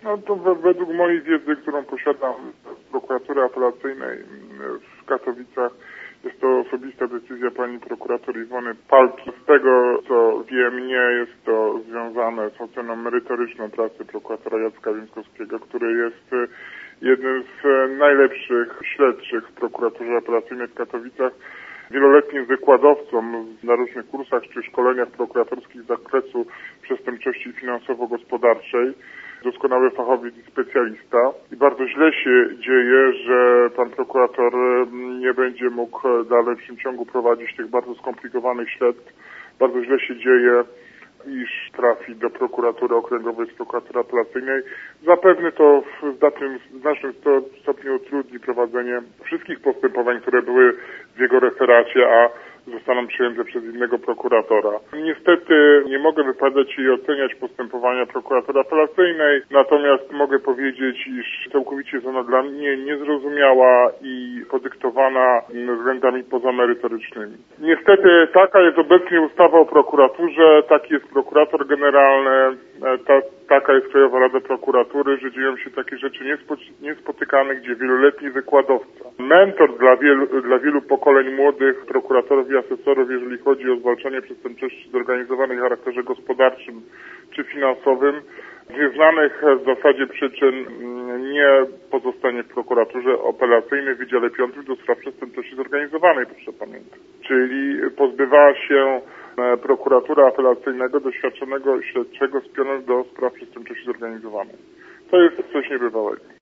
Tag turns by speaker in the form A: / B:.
A: No to według mojej wiedzy, którą posiadam z prokuratury apelacyjnej w Katowicach, jest to osobista decyzja pani prokurator Iwony Palc. Z tego, co wiem, nie jest to związane z oceną merytoryczną pracy prokuratora Jacka Więckowskiego, który jest jednym z najlepszych śledczych w prokuraturze apelacyjnej w Katowicach, wieloletnim wykładowcą na różnych kursach czy szkoleniach prokuratorskich z zakresu przestępczości finansowo-gospodarczej. Doskonały fachowiec i specjalista. I bardzo źle się dzieje, że pan prokurator nie będzie mógł w dalszym ciągu prowadzić tych bardzo skomplikowanych śledztw. Bardzo źle się dzieje, iż trafi do prokuratury okręgowej z prokuratury apelacyjnej. Zapewne to w znacznym stopniu utrudni prowadzenie wszystkich postępowań, które były w jego referacie, a zostaną przyjęte przez innego prokuratora. Niestety nie mogę wypowiadać i oceniać postępowania prokuratury apelacyjnej, natomiast mogę powiedzieć, iż całkowicie jest ona dla mnie niezrozumiała i podyktowana względami pozamerytorycznymi. Niestety taka jest obecnie ustawa o prokuraturze, taki jest prokurator generalny, taka jest Krajowa Rada Prokuratury, że dzieją się takie rzeczy niespotykane, gdzie wieloletni wykładowca, mentor dla wielu pokoleń młodych prokuratorów i asesorów, jeżeli chodzi o zwalczanie przestępczości zorganizowanej o charakterze gospodarczym czy finansowym, z nieznanych w zasadzie przyczyn nie pozostanie w prokuraturze apelacyjnej w Wydziale 5 do spraw przestępczości zorganizowanej, proszę pamiętać. Czyli pozbywała się prokuratura apelacyjnego doświadczonego śledczego z pionem do spraw przestępczości zorganizowanej. To jest coś niebywałego.